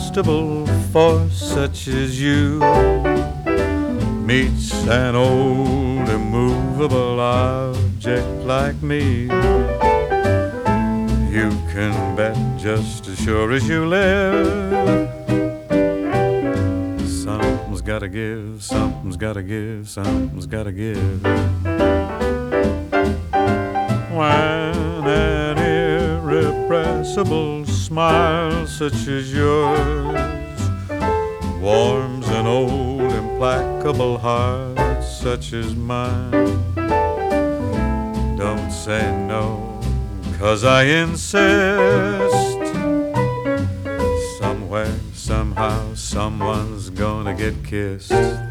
irresistible force such as you meets an old immovable object like me. You can bet just as sure as you live, something's gotta give, something's gotta give, something's gotta give. When an irrepressible smile such as yours warms an old implacable heart such as mine, don't say no, 'cause I insist. Somewhere, somehow, someone's gonna get kissed.